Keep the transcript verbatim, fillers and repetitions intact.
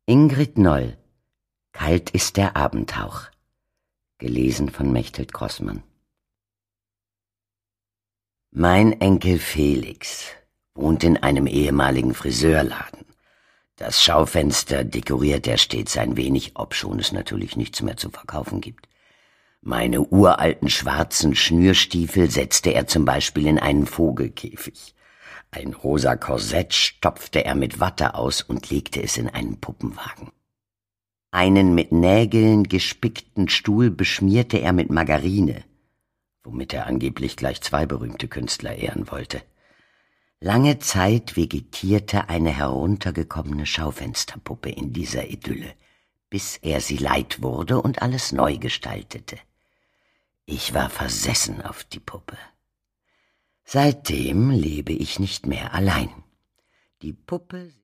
Ingrid Noll. Kalt ist der Abendhauch. Gelesen von Mechthild Grossmann. Mein Enkel Felix wohnt in einem ehemaligen Friseurladen. Das Schaufenster dekoriert er stets ein wenig, obschon es natürlich nichts mehr zu verkaufen gibt. Meine uralten schwarzen Schnürstiefel setzte er zum Beispiel in einen Vogelkäfig. Ein rosa Korsett stopfte er mit Watte aus und legte es in einen Puppenwagen. Einen mit Nägeln gespickten Stuhl beschmierte er mit Margarine, womit er angeblich gleich zwei berühmte Künstler ehren wollte. Lange Zeit vegetierte eine heruntergekommene Schaufensterpuppe in dieser Idylle, bis er sie leid wurde und alles neu gestaltete. Ich war versessen auf die Puppe. Seitdem lebe ich nicht mehr allein. Die Puppe